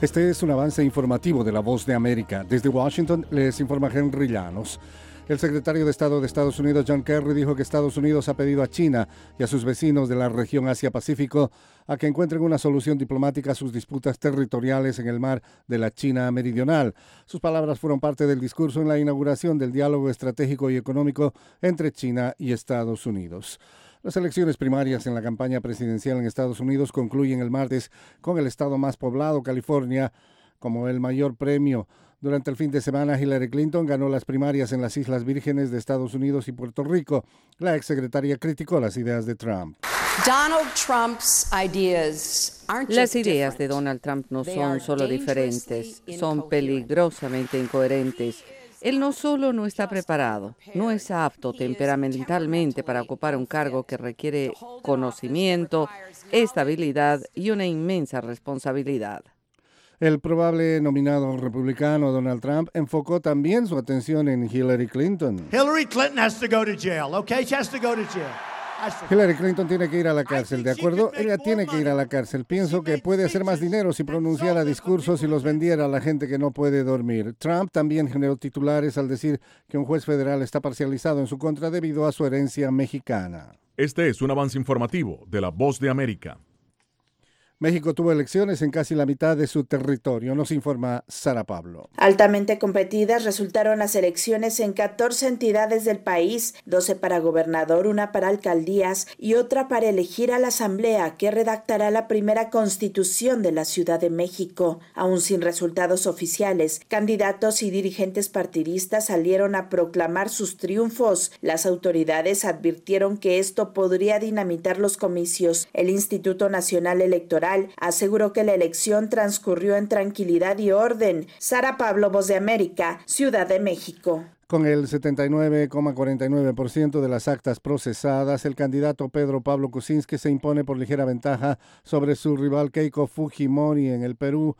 Este es un avance informativo de La Voz de América. Desde Washington les informa Henry Llanos. El secretario de Estado de Estados Unidos, John Kerry, dijo que Estados Unidos ha pedido a China y a sus vecinos de la región Asia-Pacífico a que encuentren una solución diplomática a sus disputas territoriales en el mar de la China Meridional. Sus palabras fueron parte del discurso en la inauguración del diálogo estratégico y económico entre China y Estados Unidos. Las elecciones primarias en la campaña presidencial en Estados Unidos concluyen el martes con el estado más poblado, California, como el mayor premio. Durante el fin de semana, Hillary Clinton ganó las primarias en las Islas Vírgenes de Estados Unidos y Puerto Rico. La exsecretaria criticó las ideas de Trump. Las ideas de Donald Trump no son solo diferentes, son peligrosamente incoherentes. Él no solo no está preparado, no es apto temperamentalmente para ocupar un cargo que requiere conocimiento, estabilidad y una inmensa responsabilidad. El probable nominado republicano Donald Trump enfocó también su atención en Hillary Clinton. Hillary Clinton has to go to jail, okay? She has to go to jail. Hillary Clinton tiene que ir a la cárcel, ¿de acuerdo? Ella tiene que ir a la cárcel. Pienso que puede hacer más dinero si pronunciara discursos y los vendiera a la gente que no puede dormir. Trump también generó titulares al decir que un juez federal está parcializado en su contra debido a su herencia mexicana. Este es un avance informativo de La Voz de América. México tuvo elecciones en casi la mitad de su territorio, nos informa Sara Pablo. Altamente competidas resultaron las elecciones en 14 entidades del país, 12 para gobernador, una para alcaldías y otra para elegir a la asamblea que redactará la primera constitución de la Ciudad de México. Aún sin resultados oficiales, candidatos y dirigentes partidistas salieron a proclamar sus triunfos. Las autoridades advirtieron que esto podría dinamitar los comicios. El Instituto Nacional Electoral aseguró que la elección transcurrió en tranquilidad y orden. Sara Pablo, Voz de América, Ciudad de México. Con el 79,49% de las actas procesadas, el candidato Pedro Pablo Kuczynski se impone por ligera ventaja sobre su rival Keiko Fujimori en el Perú,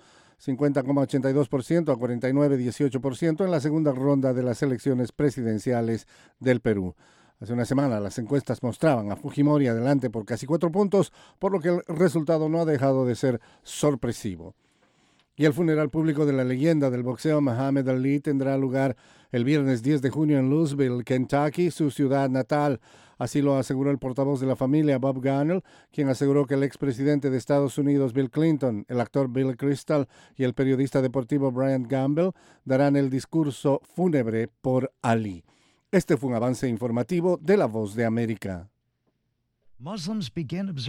50,82% a 49,18% en la segunda ronda de las elecciones presidenciales del Perú. Hace una semana las encuestas mostraban a Fujimori adelante por casi 4 puntos, por lo que el resultado no ha dejado de ser sorpresivo. Y el funeral público de la leyenda del boxeo Muhammad Ali tendrá lugar el viernes 10 de junio en Louisville, Kentucky, su ciudad natal. Así lo aseguró el portavoz de la familia, Bob Gunnell, quien aseguró que el expresidente de Estados Unidos, Bill Clinton, el actor Bill Crystal y el periodista deportivo Brian Gamble darán el discurso fúnebre por Ali. Este fue un avance informativo de La Voz de América.